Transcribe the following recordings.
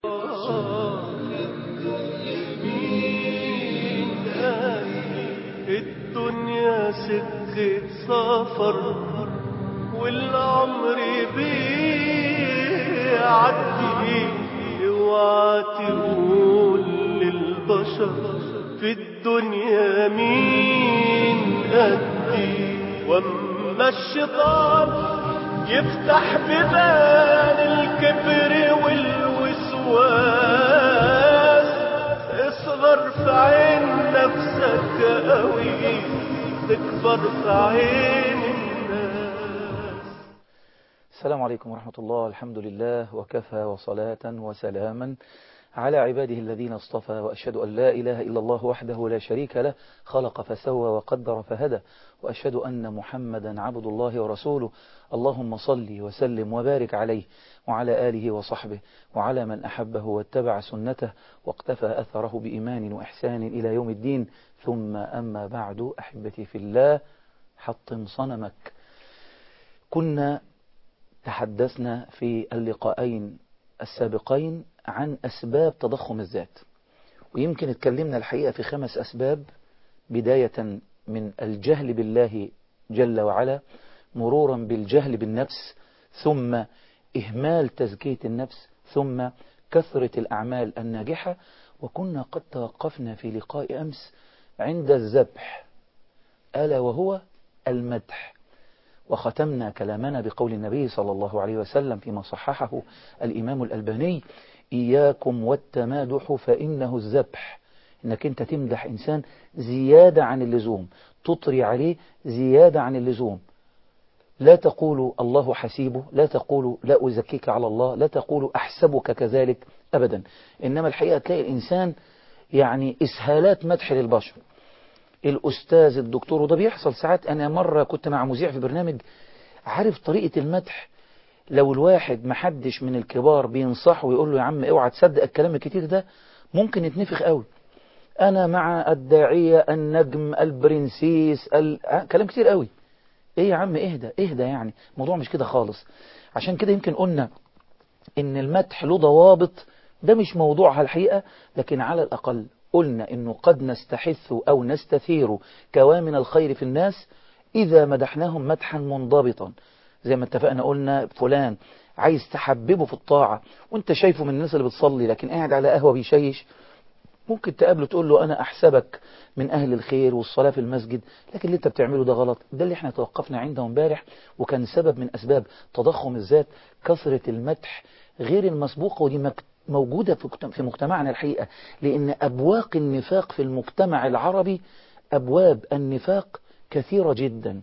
الدنيا سكة سفر والعمر بيعدي، اوعى تقول للبشر في الدنيا مين قدي. واما الشيطان يفتح بيبان الكبر والوسواس، اصغر في عين نفسك قوي تكبر في عين الناس. السلام عليكم ورحمة الله. الحمد لله وكفى وصلاة وسلاما على عباده الذين اصطفى، وأشهد أن لا إله إلا الله وحده لا شريك له، خلق فسوى وقدر فهدى، وأشهد أن محمدا عبد الله ورسوله. اللهم صل وسلم وبارك عليه وعلى آله وصحبه وعلى من أحبه واتبع سنته واقتفى أثره بإيمان وإحسان إلى يوم الدين. ثم أما بعد، أحبتي في الله، حطم صنمك. كنا تحدثنا في اللقاءين السابقين عن أسباب تضخم الذات، ويمكن اتكلمنا الحقيقة في 5 أسباب، بداية من الجهل بالله جل وعلا، مرورا بالجهل بالنفس، ثم إهمال تزكية النفس، ثم كثرة الأعمال الناجحة. وكنا قد توقفنا في لقاء أمس عند الذبح، ألا وهو المدح، وختمنا كلامنا بقول النبي صلى الله عليه وسلم فيما صححه الإمام الألباني: إياكم والتمادح فإنه الذبح. إنك أنت تمدح إنسان زيادة عن اللزوم، تطري عليه زيادة عن اللزوم. لا تقولوا الله حسيبه، لا تقولوا لا أزكيك على الله، لا تقولوا أحسبك كذلك أبدا. إنما الحقيقة تلاقي الإنسان يعني إسهالات مدح للبشر، الأستاذ الدكتور، وده بيحصل ساعات. أنا مرة كنت مع مذيع في برنامج، عارف طريقة المدح، لو الواحد محدش من الكبار بينصحه ويقول له يا عم اوعى تصدق الكلام الكتير ده، ممكن يتنفخ قوي. أنا مع الداعية النجم البرنسيس كلام كتير قوي. ايه يا عم، اهدى اهدى، يعني الموضوع مش كده خالص. عشان كده يمكن قلنا ان المدح له ضوابط، ده مش موضوعها الحقيقة، لكن على الأقل قلنا انه قد نستحث او نستثير كوامن الخير في الناس اذا مدحناهم مدحا منضبطا. زي ما اتفقنا، قلنا فلان عايز تحببه في الطاعة وانت شايفه من الناس اللي بتصلي لكن قاعد على قهوة بيشيش، ممكن تقابله تقول له أنا أحسبك من أهل الخير والصلاة في المسجد، لكن اللي أنت بتعمله ده غلط. ده اللي احنا توقفنا عنده امبارح، وكان سبب من أسباب تضخم الذات كثرة المدح غير المسبوقة. ودي موجودة في مجتمعنا الحقيقة، لأن أبواق النفاق في المجتمع العربي، أبواب النفاق كثيرة جدا،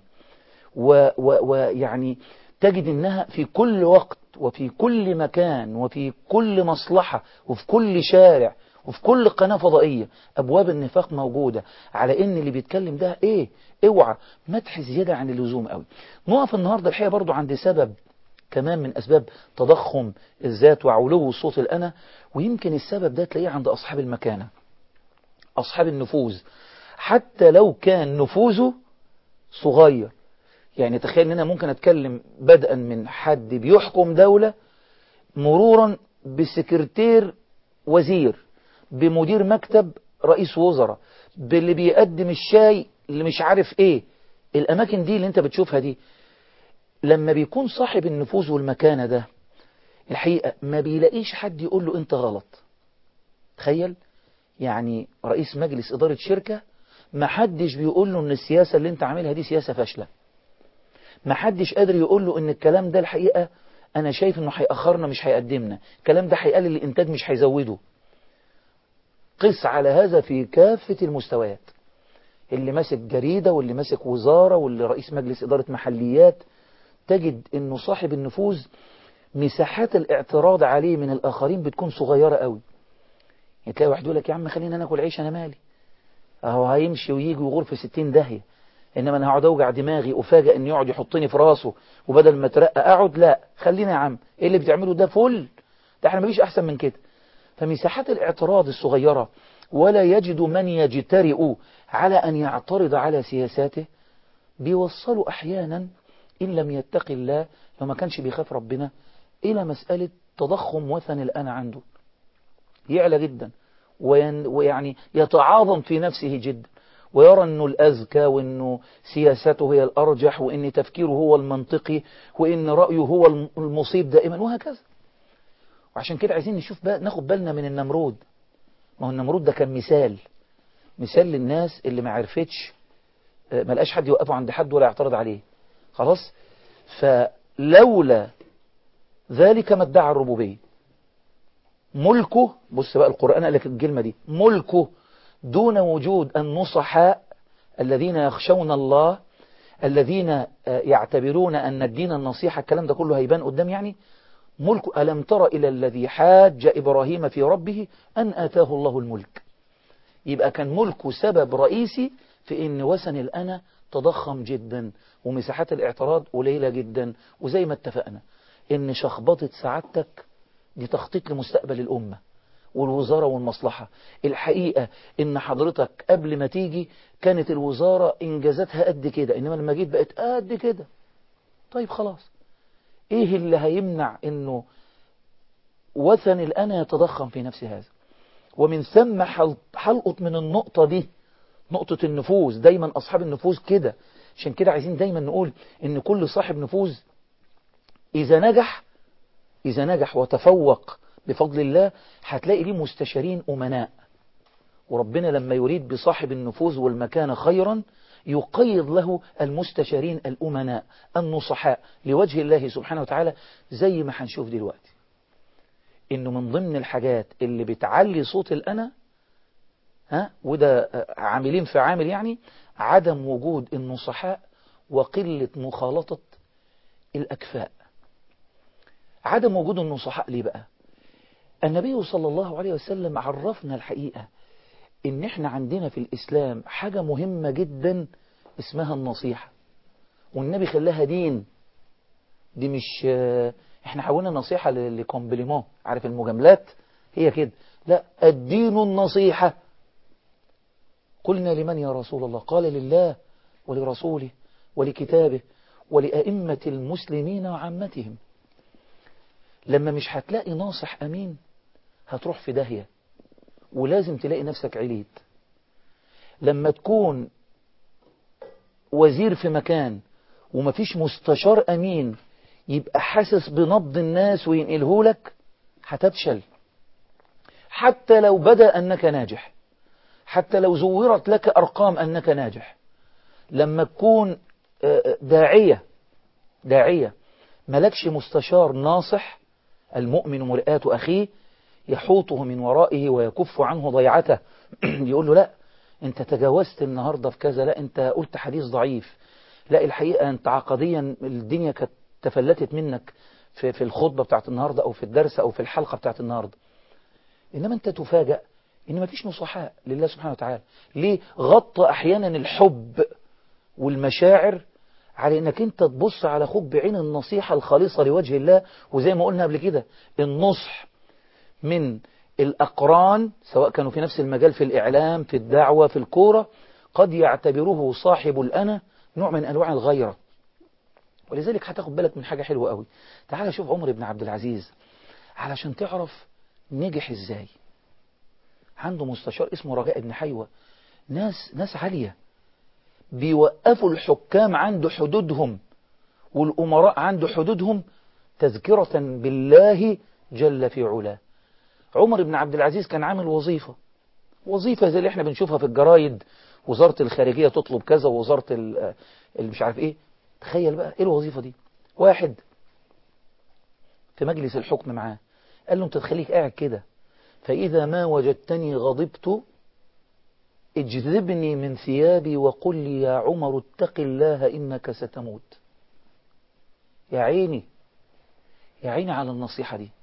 ويعني تجد أنها في كل وقت وفي كل مكان وفي كل مصلحة وفي كل شارع وفي كل قناة فضائية. أبواب النفاق موجودة على إن اللي بيتكلم ده اوعى مدح زيادة عن اللزوم قوي. نقف النهاردة الحقيقة برضو عند سبب كمان من أسباب تضخم الذات وعلو الصوت الأنا، ويمكن السبب ده تلاقيه عند أصحاب المكانة، أصحاب النفوذ، حتى لو كان نفوذه صغير. يعني تخيل ان انا ممكن اتكلم بدءا من حد بيحكم دولة، مرورا بسكرتير وزير، بمدير مكتب رئيس وزراء، باللي بيقدم الشاي اللي مش عارف ايه. الاماكن دي اللي انت بتشوفها دي، لما بيكون صاحب النفوذ والمكانة ده الحقيقة ما بيلاقيش حد يقول له انت غلط. تخيل يعني رئيس مجلس ادارة شركة، ما حدش بيقول له ان السياسة اللي انت عاملها دي سياسة فاشلة، ما حدش قادر يقول له ان الكلام ده الحقيقة انا شايف انه هيأخرنا مش هيقدمنا، الكلام ده هيقلل الانتاج مش هيزوده. قس على هذا في كافة المستويات، اللي ماسك جريدة واللي ماسك وزارة واللي رئيس مجلس إدارة محليات، تجد انه صاحب النفوذ مساحات الاعتراض عليه من الآخرين بتكون صغيرة قوي. يعني تلاقي واحد يقول لك يا عم خلينا ناكل عيش انا مالي، اهو هيمشي ويجي ويغور في 60 داهية، انما انا هقعد اوجع دماغي افاجئ ان يقعد يحطني في راسه وبدل ما اترقى اقعد. لا، خلينا يا عم، ايه اللي بتعمله ده فل، ده احنا مفيش احسن من كده. فمساحات الاعتراض الصغيرة، ولا يجد من يجترئ على ان يعترض على سياساته، بيوصلوا احيانا ان لم يتق الله، لو ما كانش بيخاف ربنا، الى مسألة تضخم وثن الأنا عنده. يعلى جدا ويعني يتعاظم في نفسه جدا، ويرى أنه الأذكى، وأنه سياسته هي الأرجح، وأن تفكيره هو المنطقي، وأن رأيه هو المصيب دائما، وهكذا. وعشان كده عايزين نشوف بقى، ناخد بالنا من النمرود. ما هو النمرود ده كان مثال للناس اللي ما عرفتش، ما لقاش حد يوقفه عند حد ولا يعترض عليه، خلاص. فلولا ذلك ما ادعى الربوبية. ملكه، بص بقى القرآن قال لك الكلمة دي، ملكه دون وجود النصحاء الذين يخشون الله، الذين يعتبرون أن الدين النصيحة، الكلام ده كله هيبان قدام يعني. ملك ألم تر إلى الذي حاج إبراهيم في ربه أن آتاه الله الملك. يبقى كان ملكه سبب رئيسي في أن وثن الأنا تضخم جدا، ومساحات الاعتراض قليلة جدا. وزي ما اتفقنا أن شخبطة سعادتك دي تخطيط لمستقبل الأمة والوزارة والمصلحة. الحقيقة أن حضرتك قبل ما تيجي كانت الوزارة إنجازاتها قد كده، إنما لما جيت بقت قد كده. طيب خلاص، إيه اللي هيمنع أنه وثن الأنا يتضخم في نفس هذا؟ ومن ثم حلقط من النقطة دي نقطة النفوذ. دايما أصحاب النفوذ كده. عشان كده عايزين دايما نقول إن كل صاحب نفوذ إذا نجح وتفوق بفضل الله هتلاقي ليه مستشارين أمناء. وربنا لما يريد بصاحب النفوذ والمكانة خيرا يقيض له المستشارين الأمناء النصحاء لوجه الله سبحانه وتعالى، زي ما هنشوف دلوقتي. إنه من ضمن الحاجات اللي بتعلي صوت الأنا، وده عاملين في عامل يعني، عدم وجود النصحاء وقلة مخالطة الأكفاء. عدم وجود النصحاء ليه بقى؟ النبي صلى الله عليه وسلم عرفنا الحقيقة إن إحنا عندنا في الإسلام حاجة مهمة جدا اسمها النصيحة، والنبي خلاها دين. دي مش إحنا حاولنا نصيحة لكومبليمون، عارف المجاملات هي كده. لا، الدين النصيحة. قلنا لمن يا رسول الله؟ قال لله ولرسوله ولكتابه ولأئمة المسلمين وعامتهم. لما مش هتلاقي ناصح أمين هتروح في داهية، ولازم تلاقي نفسك عليت. لما تكون وزير في مكان ومفيش مستشار أمين يبقى حاسس بنبض الناس وينقله لك، هتفشل. حتى لو بدأ أنك ناجح، حتى لو زورت لك أرقام أنك ناجح. لما تكون داعية ملكش مستشار ناصح، المؤمن مرآة أخيه يحوطه من ورائه ويكف عنه ضيعته. يقول له لا انت تجاوزت النهاردة في كذا، لا انت قلت حديث ضعيف، لا الحقيقة انت عقديا الدنيا كانت تفلتت منك في الخطبة بتاعت النهاردة او في الدرس او في الحلقة بتاعت النهاردة. انما انت تفاجأ ان ما فيش نصحاء لله سبحانه وتعالى. ليه؟ غطى احيانا الحب والمشاعر على انك انت تبص على اخوك بعين النصيحة الخالصة لوجه الله. وزي ما قلنا قبل كده، النصح من الأقران سواء كانوا في نفس المجال، في الإعلام، في الدعوة، في الكورة، قد يعتبره صاحب الأنا نوع من أنواع الغيرة. ولذلك هتاخد بالك من حاجة حلوة قوي. تعال شوف عمر بن عبد العزيز علشان تعرف نجح ازاي. عنده مستشار اسمه رجاء بن حيوة، ناس عالية بيوقفوا الحكام عند حدودهم والأمراء عند حدودهم تذكرة بالله جل في علاه. عمر بن عبد العزيز كان عامل وظيفة زي اللي احنا بنشوفها في الجرايد، وزارة الخارجية تطلب كذا، ووزارة اللي مش عارف ايه. تخيل بقى ايه الوظيفة دي. واحد في مجلس الحكم معاه قال له انت تخليك قاعد كده، فإذا ما وجدتني غضبت اجذبني من ثيابي وقل لي يا عمر اتق الله إنك ستموت. يا عيني على النصيحة دي.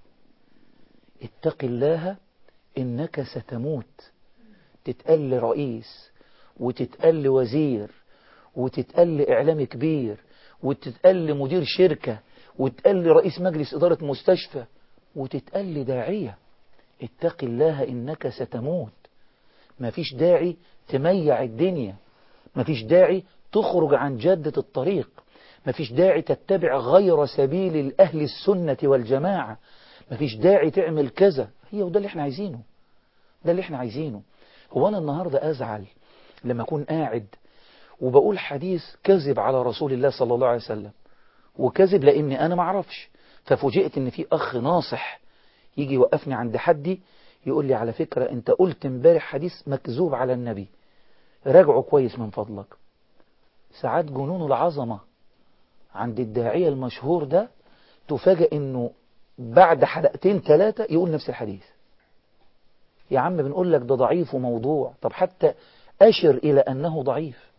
اتق الله إنك ستموت. تتقل لرئيس، وتتقل لوزير، وتتقل لإعلام كبير، وتتقل لمدير شركة، وتتقل لرئيس مجلس إدارة مستشفى، وتتقل لداعية. اتق الله إنك ستموت. ما فيش داعي تميع الدنيا، ما فيش داعي تخرج عن جادة الطريق، ما فيش داعي تتبع غير سبيل الأهل السنة والجماعة، ما فيش داعي تعمل كذا. وده اللي احنا عايزينه، ده اللي احنا عايزينه. هو أنا النهاردة أزعل لما أكون قاعد وبقول حديث كذب على رسول الله صلى الله عليه وسلم، وكذب لأني أنا ما اعرفش، ففوجئت إن في أخ ناصح يجي يوقفني عند حدي يقول لي على فكرة أنت قلت امبارح حديث مكذوب على النبي، راجعه كويس من فضلك. ساعات جنون العظمة عند الداعية المشهور ده تفاجئ إنه بعد حلقتين 3 يقول نفس الحديث. يا عم بنقول لك ده ضعيف وموضوع، طب حتى أشر إلى أنه ضعيف،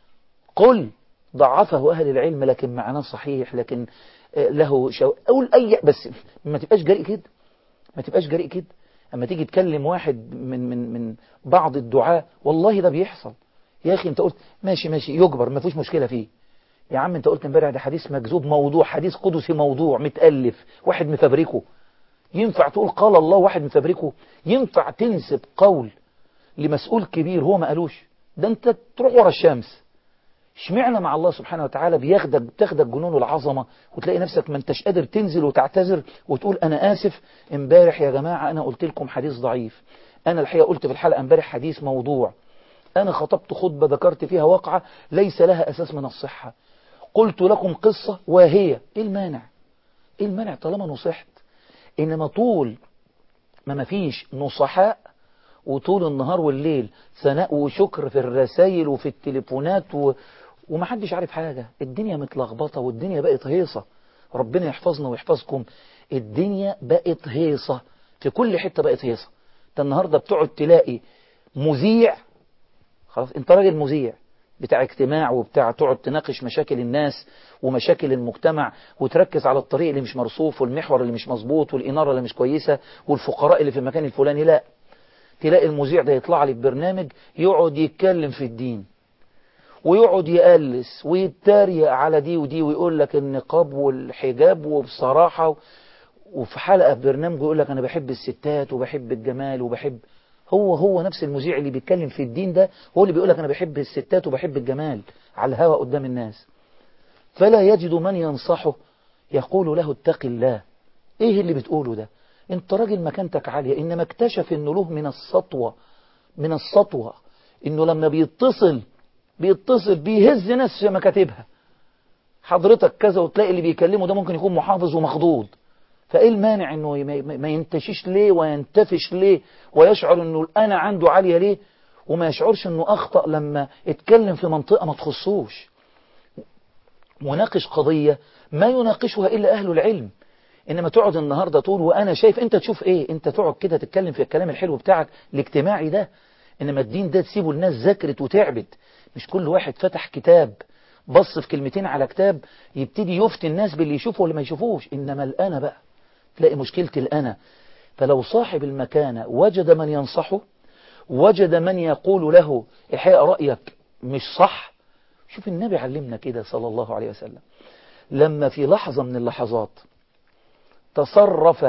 قل ضعفه أهل العلم لكن معناه صحيح، لكن له أقول أي، بس ما تبقاش جريء كده، ما تبقاش جريء كده. أما تيجي تكلم واحد من بعض الدعاة، والله ده بيحصل، يا أخي أنت قلت ماشي يجبر ما فيش مشكلة فيه. يا عم أنت قلت امبارح ده حديث مكذوب موضوع، حديث قدسي موضوع متألف واحد مفبركه، ينفع تقول قال الله واحد مفبركه؟ ينفع تنسب قول لمسؤول كبير هو ما قالوش؟ ده أنت تروح ورا الشمس. اشمعنى مع الله سبحانه وتعالى بتاخدك جنون العظمة وتلاقي نفسك ما انتش قادر تنزل وتعتذر وتقول أنا آسف امبارح يا جماعة أنا قلت لكم حديث ضعيف، أنا الحقيقة قلت في الحلقة امبارح حديث موضوع، أنا خطبت خطبة ذكرت فيها واقعة ليس لها أساس من الصحة، قلت لكم قصة واهية. إيه المانع؟ إيه المانع طالما نصحت؟ إنما طول ما فيش نصحاء وطول النهار والليل ثناء وشكر في الرسائل وفي التليفونات ومحدش عارف حاجة، الدنيا متلخبطة والدنيا بقت هيصة. ربنا يحفظنا ويحفظكم. الدنيا بقت هيصة في كل حتة، بقت هيصة. انت النهاردة بتقعد تلاقي مذيع، خلاص انت راجل مذيع بتاع اجتماع وبتاع تقعد تناقش مشاكل الناس ومشاكل المجتمع وتركز على الطريق اللي مش مرصوف والمحور اللي مش مظبوط والإنارة اللي مش كويسة والفقراء اللي في المكان الفلاني، لا، تلاقي المذيع ده يطلع لي ببرنامج يقعد يتكلم في الدين ويقعد يقلس ويتريق على دي ودي ويقول لك النقاب والحجاب وبصراحة، وفي حلقة في برنامج يقول لك أنا بحب الستات وبحب الجمال وبحب، هو نفس المذيع اللي بيتكلم في الدين ده هو اللي بيقول لك أنا بحب الستات وبحب الجمال على الهوا قدام الناس. فلا يجد من ينصحه يقول له اتق الله. ايه اللي بتقوله ده؟ انت راجل مكانتك عالية، انما اكتشف انه له من السطوة انه لما بيتصل بيهز ناس في مكاتبها، حضرتك كذا، وتلاقي اللي بيكلمه ده ممكن يكون محافظ ومخضوض. فايه المانع انه ما ينتشيش ليه وينتفش ليه ويشعر انه الانا عنده عالية ليه، وما يشعرش انه اخطأ لما اتكلم في منطقة ما تخصوش وناقش قضية ما يناقشها الا اهل العلم. انما تقعد النهاردة تقول وانا شايف، انت تشوف ايه؟ انت تقعد كده تتكلم في الكلام الحلو بتاعك الاجتماعي ده، انما الدين ده تسيبه الناس ذاكرت وتعبت. مش كل واحد فتح كتاب بص في كلمتين على كتاب يبتدي يفتي الناس باللي يشوفه واللي ما يشوفوش. انما الأنا بقى تلاقي مشكلة الأنا. فلو صاحب المكانة وجد من ينصحه، وجد من يقول له الحقيقة رأيك مش صح. شوف النبي علمنا كده صلى الله عليه وسلم، لما في لحظة من اللحظات تصرف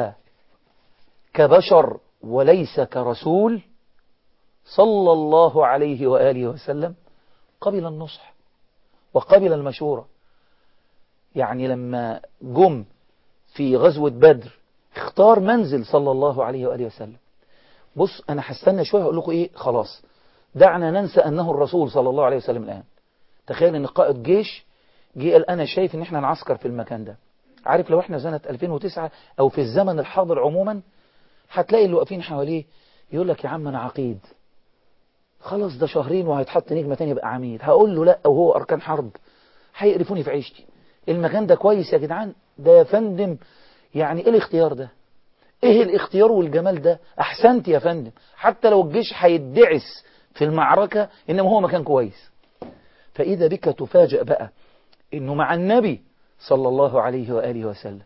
كبشر وليس كرسول صلى الله عليه وآله وسلم، قبل النصح وقبل المشورة. يعني لما جم في غزوة بدر اختار منزل صلى الله عليه وآله وسلم. بص أنا هستنى شوية هقول لكم إيه، خلاص دعنا ننسى أنه الرسول صلى الله عليه وسلم الآن. تخيل أن قائد جيش جه قال أنا شايف أن احنا نعسكر في المكان ده. عارف لو احنا سنة 2009 أو في الزمن الحاضر عموما هتلاقي اللي واقفين حواليه يقول لك يا عم أنا عقيد، خلاص ده شهرين وهيتحط نجمة تاني يبقى عميد. هقول له لا، وهو أركان حرب هيقرفوني في عيشتي. المكان ده كويس يا جدعان، ده يا فندم يعني ايه الاختيار ده؟ ايه الاختيار والجمال ده؟ احسنت يا فندم. حتى لو الجيش هيدعس في المعركة انما هو مكان كويس. فإذا بك تفاجأ بقى انه مع النبي صلى الله عليه وآله وسلم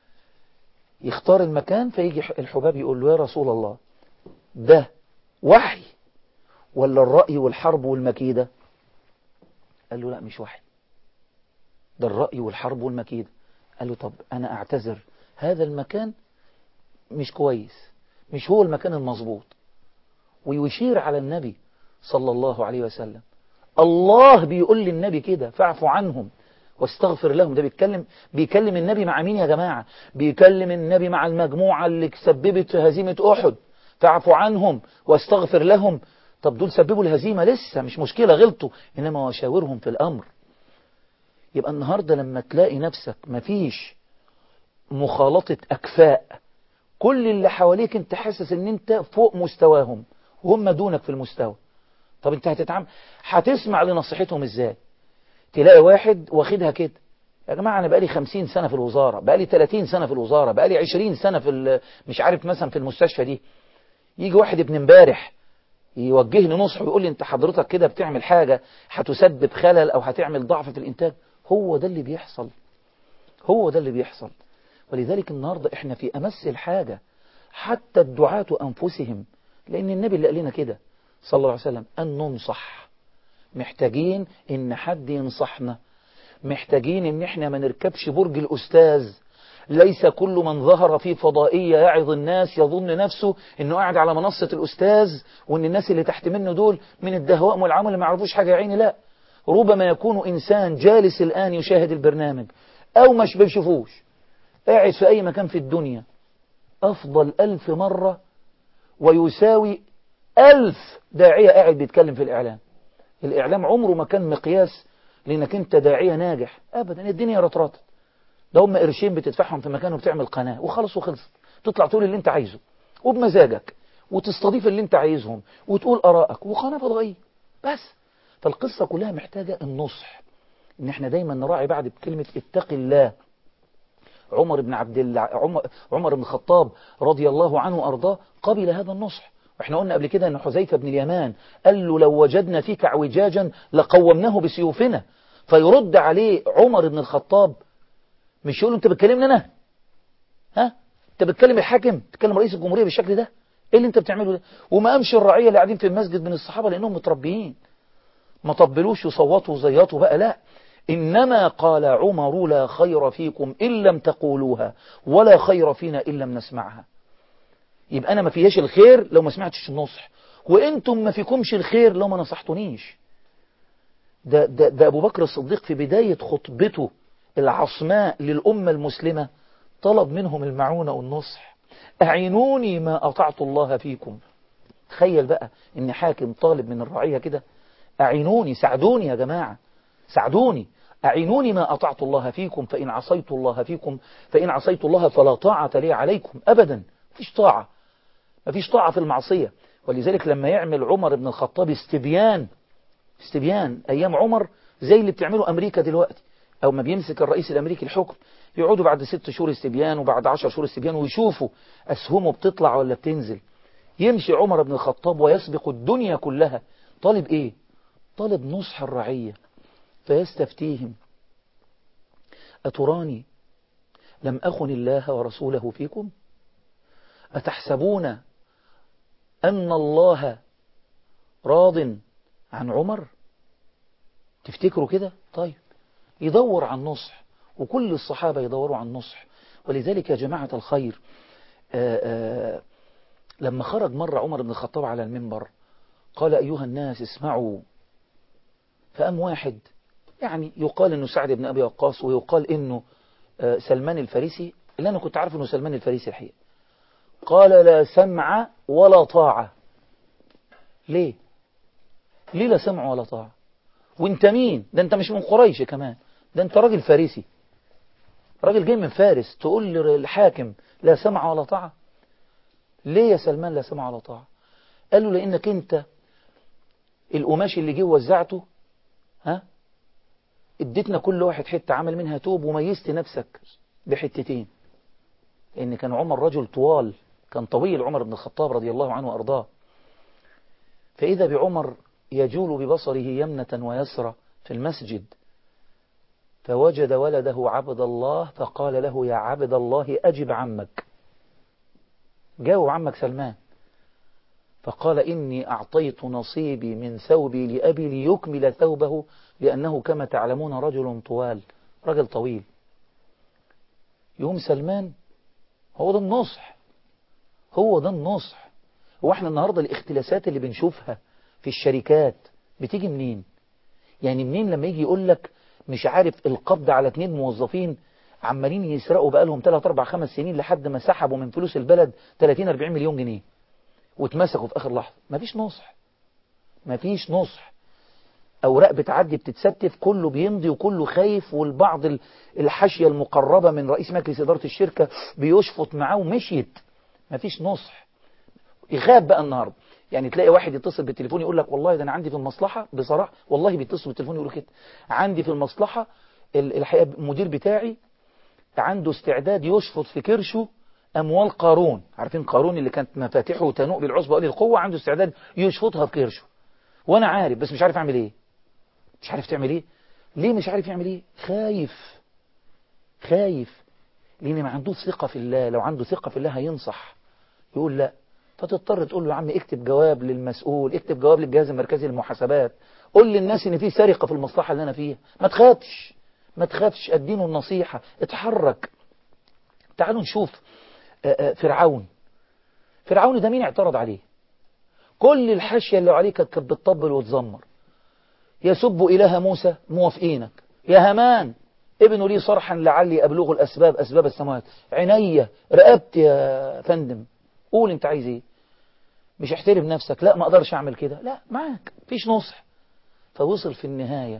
يختار المكان، فيجي الحباب يقول له يا رسول الله ده وحي ولا الرأي والحرب والمكيدة؟ قال له لا مش وحي، ده الرأي والحرب والمكيدة. قال له طب أنا أعتذر، هذا المكان مش كويس، مش هو المكان المظبوط. ويشير على النبي صلى الله عليه وسلم. الله بيقول للنبي كده فاعف عنهم واستغفر لهم. ده بيكلم النبي مع مين يا جماعة؟ بيكلم النبي مع المجموعة اللي سببت هزيمة أحد، فاعفوا عنهم واستغفر لهم. طب دول سببوا الهزيمة لسه مش مشكلة، غلطوا، إنما وشاورهم في الأمر. يبقى النهاردة لما تلاقي نفسك مفيش مخالطة أكفاء، كل اللي حواليك انت حاسس ان انت فوق مستواهم وهم دونك في المستوى، طب انت هتسمع لنصيحتهم ازاي؟ تلاقي واحد واخدها كده، يا جماعة أنا بقالي 50 سنة في الوزارة، بقالي 30 سنة في الوزارة، بقالي 20 سنة في مش عارف مثلا في المستشفى دي. يجي واحد ابن امبارح يوجهني نصح ويقول لي انت حضرتك كده بتعمل حاجة هتسبب خلل او هتعمل ضعف في الانتاج. هو ده اللي بيحصل، هو ده اللي بيحصل. ولذلك النهاردة احنا في امس الحاجة حتى الدعاة انفسهم، لان النبي اللي قال لنا كده صلى الله عليه وسلم ان ننصح. محتاجين ان حد ينصحنا، محتاجين ان احنا ما نركبش برج الاستاذ. ليس كل من ظهر في فضائية يعظ الناس يظن نفسه انه قاعد على منصة الاستاذ، وان الناس اللي تحت منه دول من الدهواء والعمل اللي ما يعرفوش حاجة يا عيني. لا، ربما يكون انسان جالس الان يشاهد البرنامج او مش بيشوفوش، قاعد في اي مكان في الدنيا افضل 1000 مرة ويساوي 1000 داعية قاعد بيتكلم في الاعلام. الاعلام عمره ما كان مقياس لانك انت داعية ناجح ابدا. الدنيا رطرطت، ده هم قرشين بتدفعهم في مكان وبتعمل قناة وخلص وخلصت، تطلع تقول اللي انت عايزه وبمزاجك وتستضيف اللي انت عايزهم وتقول آرائك وقناة فضائية بس. فالقصة كلها محتاجة النصح، ان احنا دايما نراعي بعد بكلمة اتق الله. عمر بن الخطاب رضي الله عنه وارضاه قبل هذا النصح. واحنا قلنا قبل كده ان حذيفة بن اليمان قال له لو وجدنا فيك اعوجاجا لقومناه بسيوفنا. فيرد عليه عمر بن الخطاب، مش يقول له انت بتكلمني انا؟ ها، انت بتكلم الحاكم، بتكلم رئيس الجمهورية بالشكل ده؟ ايه اللي انت بتعمله ده؟ وما قامش الرعية اللي قاعدين في المسجد من الصحابة لانهم متربيين، ما طبلوش وصوتوا وزيطوا بقى، لا. انما قال عمر لا خير فيكم ان لم تقولوها ولا خير فينا ان لم نسمعها. يبقى انا ما فيهاش الخير لو ما سمعتش النصح، وانتم ما فيكمش الخير لو ما نصحتونيش. ده ابو بكر الصديق في بداية خطبته العصماء للأمة المسلمة طلب منهم المعونة والنصح. أعينوني ما أطعت الله فيكم. تخيل بقى إن حاكم طالب من الرعية كده، أعينوني، ساعدوني يا جماعة، ساعدوني، أعينوني ما أطعت الله فيكم فإن عصيت الله فلا طاعة لي عليكم أبدا. مفيش طاعة في المعصية. ولذلك لما يعمل عمر بن الخطاب استبيان أيام عمر زي اللي بتعمله أمريكا دلوقتي، أو ما بيمسك الرئيس الأمريكي الحكم يقعدوا بعد 6 شهور استبيان وبعد 10 شهور استبيان ويشوفوا أسهمه بتطلع ولا بتنزل. يمشي عمر بن الخطاب ويسبق الدنيا كلها طالب إيه؟ طالب نصح الرعية. فيستفتيهم أتراني لم أخن الله ورسوله فيكم؟ أتحسبون أن الله راض عن عمر؟ تفتكروا كده؟ طيب يدور عن نصح، وكل الصحابة يدوروا عن نصح. ولذلك يا جماعة الخير لما خرج مرة عمر بن الخطاب على المنبر قال أيها الناس اسمعوا. فقام واحد يعني يقال إنه سعد بن أبي وقاص ويقال إنه سلمان الفارسي، اللي أنا كنت عارف إنه سلمان الفارسي الحقيقة، قال لا سمع ولا طاعة. ليه لا سمع ولا طاعة؟ وانت مين؟ ده انت مش من قريش كمان، ده انت راجل فارسي، راجل جاي من فارس، تقول للحاكم لا سمع ولا طاعة؟ ليه يا سلمان لا سمع ولا طاعة؟ قال له لانك انت القماش اللي جه وزعته اديتنا كل واحد حتة عمل منها توب وميزت نفسك بحتتين. لان كان عمر رجل طوال، كان طويل عمر بن الخطاب رضي الله عنه وارضاه. فإذا بعمر يجول ببصره يمنة ويسرى في المسجد فوجد ولده عبد الله فقال له يا عبد الله أجب عمك. جاوب عمك سلمان. فقال إني أعطيت نصيبي من ثوبي لأبي ليكمل ثوبه لأنه كما تعلمون رجل طوال، رجل طويل. يوم سلمان هو ده النصح، هو ده النصح. هو احنا النهاردة الاختلاسات اللي بنشوفها في الشركات بتيجي منين؟ يعني منين لما يجي يقول لك مش عارف القبض على 2 موظفين عمالين يسرقوا بقالهم 3 4 5 سنين لحد ما سحبوا من فلوس البلد 30 40 مليون جنيه واتمسكوا في آخر لحظة. مفيش نصح، مفيش نصح. أوراق بتعدي بتتستف، كله بيمضي وكله خايف، والبعض الحاشية المقربة من رئيس مجلس إدارة الشركة بيشفط معاه ومشيت. مفيش نصح. يخاف بقى النهارده، يعني تلاقي واحد يتصل بالتليفون يقول لك والله ده أنا عندي في المصلحة، بصراحة والله بيتصل بالتليفون يقول كده، عندي في المصلحة الحقيقة المدير بتاعي عنده استعداد يشفط في كرشه أموال قارون. عارفين قارون اللي كانت مفاتيحه تنوء بالعصبة أولي القوة؟ عنده استعداد يشفطها في كرشه، وأنا عارف بس مش عارف أعمل إيه. مش عارف تعمل إيه؟ ليه مش عارف يعمل إيه؟ خايف. خايف لأن ما عندوش ثقة في الله. لو عنده ثقة في الله هينصح، يقول لا. فتضطر تقول له يا عم اكتب جواب للمسؤول، اكتب جواب للجهاز المركزي للمحاسبات، قول للناس ان في سرقة في المصلحة اللي انا فيها. ما تخافش، ما تخافش، ادينه النصيحة، اتحرك. تعالوا نشوف فرعون. فرعون ده مين اعترض عليه؟ كل الحاشية اللي عليه كانت بتطبل وتزمر. يسب إله موسى موافقينك، يا همان ابنوا لي صرحا لعلي أبلغ الأسباب أسباب السماوات. عينيا رقبت يا فندم، قول انت عايز ايه. مش احترم نفسك، لا ما اقدرش اعمل كده، لا معاك فيش نصح. فوصل في النهاية.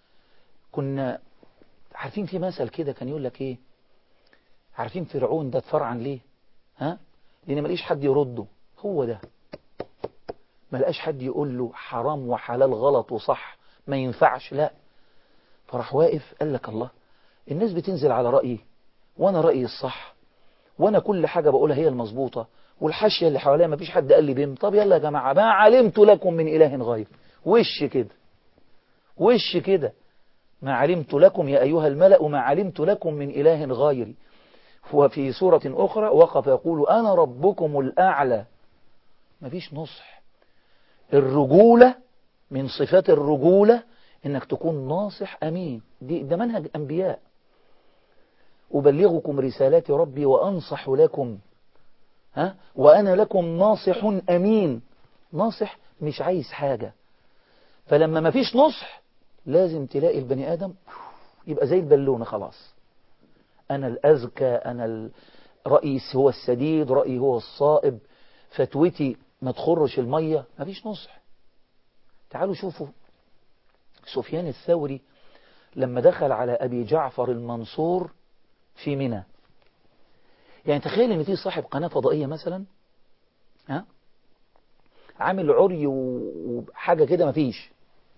كنا عارفين في مثل كده كان يقول لك ايه، عارفين فرعون ده اتفرعن ليه؟ ها؟ لان ما لقيش حد يرده. هو ده، ما لقاش حد يقول له حرام وحلال غلط وصح ما ينفعش، لا. فراح واقف قال لك الله، الناس بتنزل على رأيي وانا رأيي الصح، وانا كل حاجة بقولها هي المظبوطة، والحاشية اللي حواليا ما فيش حد قال لي بيم. طب يلا يا جماعة، ما علمت لكم من إله غير. وش كده، وش كده، ما علمت لكم يا أيها الملأ ما علمت لكم من إله غيري. وفي سورة أخرى وقف يقول أنا ربكم الأعلى. ما فيش نصح. الرجولة من صفات الرجولة إنك تكون ناصح أمين. ده منهج أنبياء. أبلغكم رسالات ربي وأنصح لكم، ها؟ وأنا لكم ناصح أمين. ناصح مش عايز حاجة. فلما ما فيش نصح لازم تلاقي البني آدم يبقى زي البالونة خلاص. أنا الأزكى، أنا رأيي هو السديد، رأيي هو الصائب، فتوتي ما تخرش المية. ما فيش نصح. تعالوا شوفوا سفيان الثوري لما دخل على أبي جعفر المنصور في منى. يعني تخيل ان في صاحب قناة فضائية مثلا، ها، عامل عري وحاجة كده مفيش،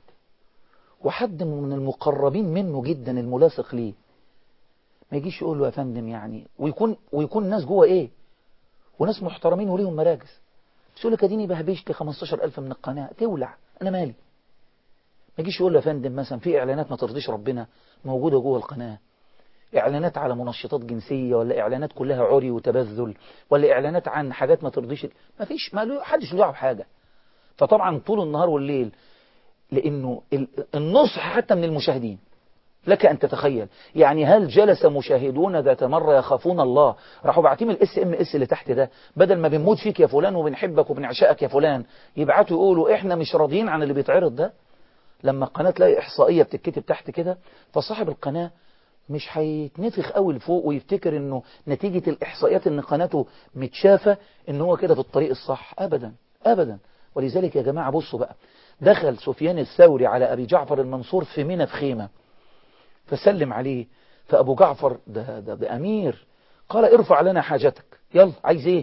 وحد من المقربين منه جدا الملاصق ليه ما يجيش يقول له يا فندم يعني، ويكون ناس جوه ايه، وناس محترمين وليهم مراكز، بس يقول لك اديني بهبيش لي 15,000 من القناة تولع، انا مالي. ما يجيش يقول له يا فندم مثلا في اعلانات ما ترضيش ربنا موجودة جوه القناة، إعلانات على منشطات جنسية، ولا إعلانات كلها عري وتبذل، ولا إعلانات عن حاجات ما ترضيش. ما فيش، ما حدش له دعوه بحاجة. فطبعا طول النهار والليل، لأنه النصح حتى من المشاهدين. لك أن تتخيل يعني، هل جلس مشاهدون ذات مرة يخافون الله راحوا باعتين SMS اللي تحت ده، بدل ما بنموت فيك يا فلان وبنحبك وبنعشقك يا فلان، يبعتوا يقولوا إحنا مش راضيين عن اللي بيتعرض ده؟ لما القناة تلاقي إحصائية بتتكتب تحت كده، فصاحب القناة مش هيتنفخ قوي لفوق ويفتكر انه نتيجة الاحصائيات ان قناته متشافة ان هو كده في الطريق الصح. ابدا ابدا. ولذلك يا جماعة بصوا بقى، دخل سفيان الثوري على ابي جعفر المنصور في منى في خيمة، فسلم عليه. فابو جعفر ده امير، قال ارفع لنا حاجتك، يلا عايز ايه.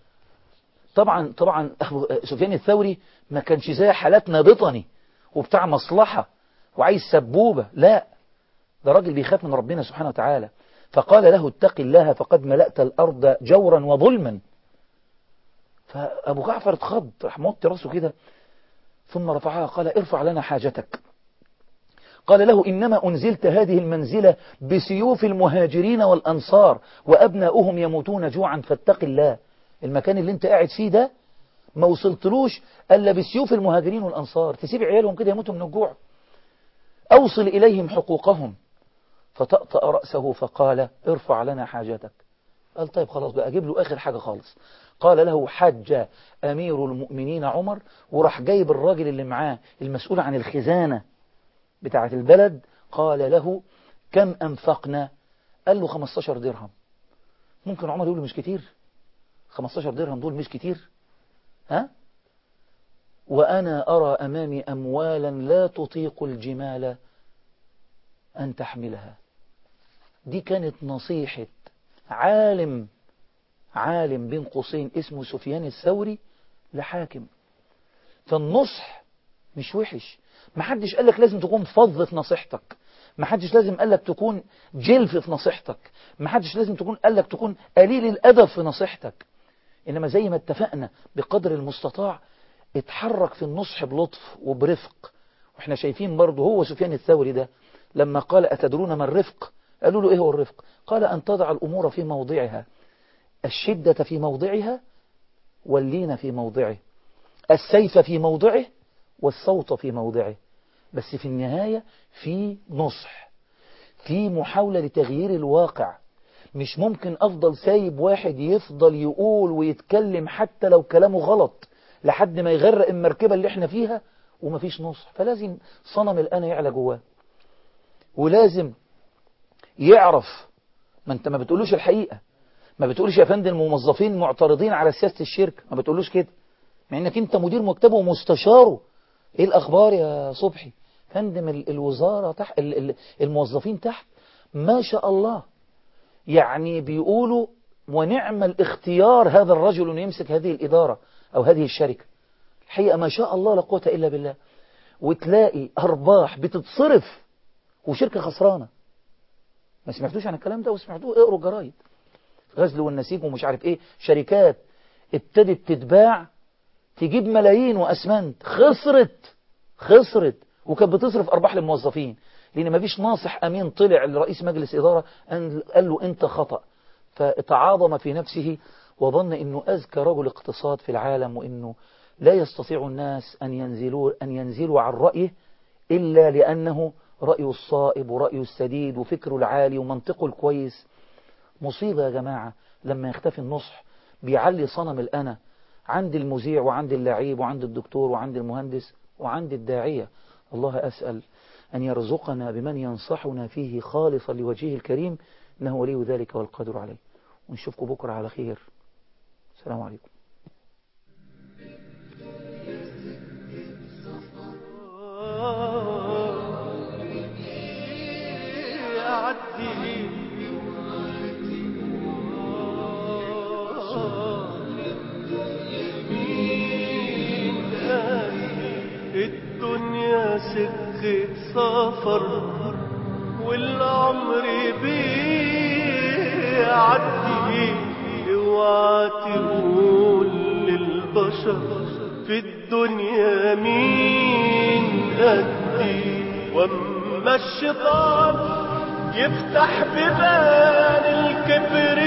طبعا سفيان الثوري ما كانش زي حالاتنا بطني وبتاع مصلحة وعايز سبوبة، لا، ده راجل بيخاف من ربنا سبحانه وتعالى. فقال له اتق الله فقد ملأت الأرض جورا وظلما. فأبو جعفر اتخض، راح موطي راسه كده، ثم رفعها قال ارفع لنا حاجتك. قال له إنما أنزلت هذه المنزلة بسيوف المهاجرين والأنصار وأبناؤهم يموتون جوعا فاتق الله. المكان اللي انت قاعد فيه ده ما وصلتلوش ألا بسيوف المهاجرين والأنصار، تسيب عيالهم كده يموتوا من الجوع. أوصل إليهم حقوقهم. فطأطأ رأسه فقال ارفع لنا حاجتك. قال طيب خلاص بقى أجيب له آخر حاجة خالص. قال له حج أمير المؤمنين عمر، وراح جايب الراجل اللي معاه المسؤول عن الخزانة بتاعة البلد، قال له كم أنفقنا؟ قال له 15 درهم. ممكن عمر يقول له مش كتير؟ 15 درهم دول مش كتير؟ ها؟ وأنا أرى أمامي أموالا لا تطيق الجمال أن تحملها. دي كانت نصيحة عالم بين قوسين اسمه سفيان الثوري لحاكم. فالنصح مش وحش. محدش قالك لازم تكون فظ في نصيحتك، محدش لازم قالك تكون جلف في نصيحتك، محدش لازم قالك تكون قليل الأدب في نصيحتك. إنما زي ما اتفقنا بقدر المستطاع اتحرك في النصح بلطف وبرفق. واحنا شايفين برضه هو سفيان الثوري ده لما قال أتدرون ما الرفق؟ قالوا له إيه هو الرفق؟ قال أن تضع الأمور في موضعها، الشدة في موضعها واللين في موضعه، السيف في موضعه والصوت في موضعه، بس في النهاية في نصح، في محاولة لتغيير الواقع. مش ممكن أفضل سايب واحد يفضل يقول ويتكلم حتى لو كلامه غلط لحد ما يغرق المركبة اللي احنا فيها ومفيش نصح. فلازم صنم الأنا يعلى جواه، ولازم يعرف. ما انت ما بتقولوش الحقيقة، ما بتقولش يا فندم الموظفين معترضين على سياسة الشركة، ما بتقولوش كده مع انك انت مدير مكتبه ومستشاره. ايه الاخبار يا صبحي؟ فندم الوزارة تحت، الموظفين تحت ما شاء الله، يعني بيقولوا ونعم الاختيار هذا الرجل انه يمسك هذه الإدارة أو هذه الشركة. الحقيقة ما شاء الله لا قوة إلا بالله. وتلاقي أرباح بتتصرف وشركة خسرانة. ما سمعتوش عن الكلام ده؟ وسمعتوه اقروا الجرايد، غزل والنسيج ومش عارف ايه، شركات ابتدت تتباع تجيب ملايين وأسمنت خسرت وكانت بتصرف أرباح للموظفين، لأن ما فيش ناصح أمين طلع لرئيس مجلس إدارة قال له أنت خطأ، فتعاظم في نفسه وظن أنه أذكى رجل اقتصاد في العالم، وأنه لا يستطيع الناس أن ينزلوا عن رأيه إلا لأنه رأيه الصائب ورأيه السديد وفكره العالي ومنطقه الكويس. مصيبة يا جماعة لما يختفي النصح، بيعلي صنم الأنا عند المذيع وعند اللعيب وعند الدكتور وعند المهندس وعند الداعية. الله أسأل أن يرزقنا بمن ينصحنا فيه خالصا لوجهه الكريم، إنه ولي ذلك والقادر عليه. ونشوفكم بكرة على خير. السلام عليكم. الدنيا سكة سفر والعمر بيعدي، اوعى تقول للبشر في الدنيا مين قدي. واما الشيطان يفتح بيبان الكبر